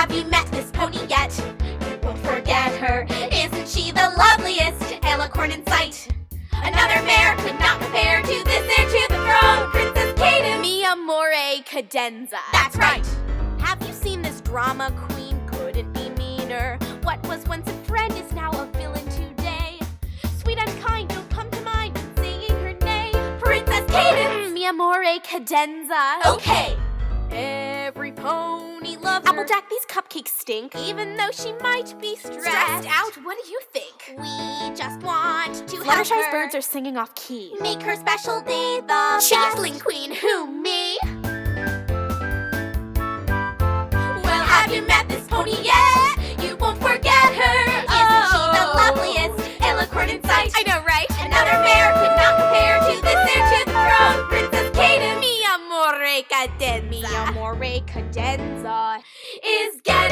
have you met this pony yet? You won't forget her. Isn't she the loveliest alicorn in sight? Another mare could not compare to this heir to the throne, Princess Cadence. Mi amore cadenza. That's right. Have you seen this drama queen? Couldn't be meaner. What was once a friend is now a villain today. Sweet and kind, don't come to mind when saying her name. Princess Cadence. Mi amore cadenza. Okay. Every pony loves Applejack, these cupcakes stink. Even though she might be Stressed out? What do you think? We just want to help Fluttershy's her. birds are singing off key. Make her special day the Changeling queen, who, me? Well, have you met this pony yet? You won't forget her. Isn't she the loveliest alicorn in sight? I know, right? Another mare could not compare to this heir to the throne, Princess Cadence. Mi amore cadenza. Mi amore cadenza. Is